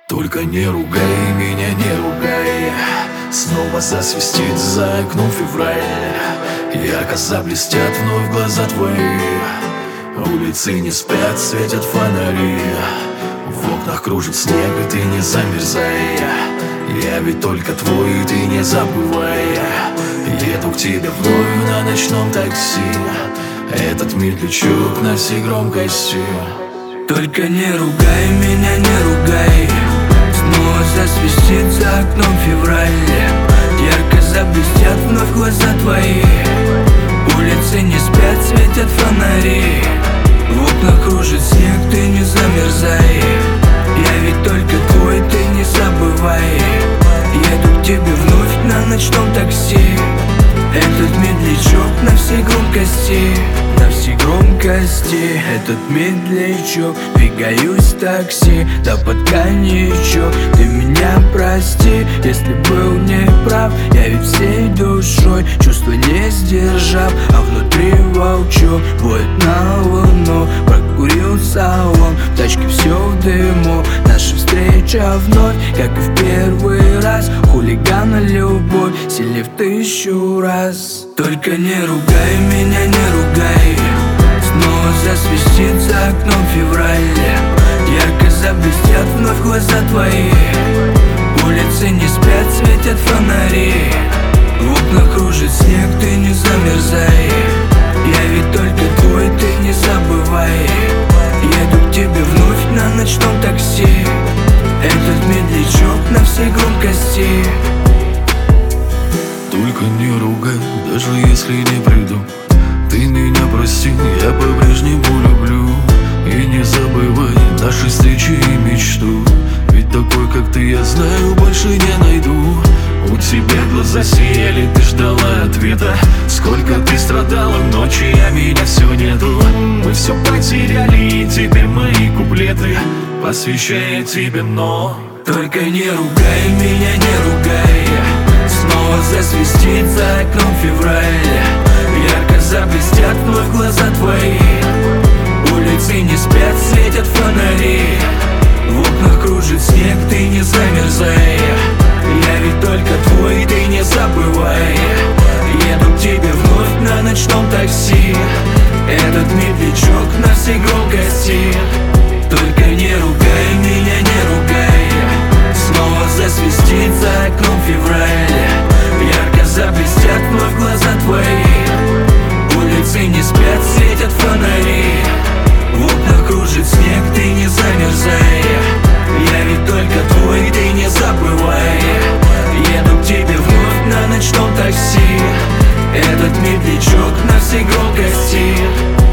Только не ругай меня, не ругай. Снова засвистит за окном февраль. Ярко заблестят вновь глаза твои. Улицы не спят, светят фонари. В окнах кружит снег, и ты не замерзай. Я ведь только твой, и ты не забывай. Еду к тебе вновь на ночном такси. Этот медлячок на всей громкости. Только не ругай меня, не ругай. Снова засвистит за окном февраль. Ярко заблестят вновь глаза твои. Улицы не спят, светят фонари. В окнах кружит снег, ты не замерзай. Я ведь только твой, ты не забывай. Еду к тебе вновь на ночном такси. Этот медлячок на всей громкости. На всей громкости этот медлячок. Двигаюсь в такси, да под коньячок. Ты меня прости, если был неправ. Я ведь всей душой чувства не сдержал. А внутри волчок воет на луну. Прокурил салон, в тачке все в дыму. Наша встреча вновь, как и в первый раз. Хулигана любовь сильнее в 1000 раз. Только не ругай меня, не ругай. Снова засвистит за окном февраль. Ярко заблестят вновь глаза твои. Улицы не спят, светят фонари. В окнах кружит снег, ты не замерзай. Я ведь только твой, ты не забывай. Еду к тебе вновь на ночном такси. Этот медлячок на всей громкости. Только не ругай, даже если не приду. Ты меня прости, я по-прежнему люблю. И не забывай наши встречи и мечту. Ведь такой, как ты, я знаю, больше не найду. У тебя глаза сияли, ты ждала ответа. Сколько ты страдала ночи, а меня все нету. Мы все потеряли, и теперь мои куплеты посвящаю тебе, но только не ругай меня, не ругай. Снова засвистит за окном февраль. Ярко заблестят вновь глаза твои. Улицы не спят, светят фонари. В окнах кружит снег, ты не замерзай. Я ведь только твой, ты не забывай. Еду к тебе вновь на ночном такси. Этот медлячок на всей громкости. Только не ругай меня, не ругай. Снова засвистит за окном февраль. Ярко заблестят вновь глаза твои. Улицы не спят, светят фонари. В окнах кружит снег, ты не замерзай. Я ведь только твой, ты не забывай. Еду к тебе вновь на ночном такси. Этот медлячок на всей громкости.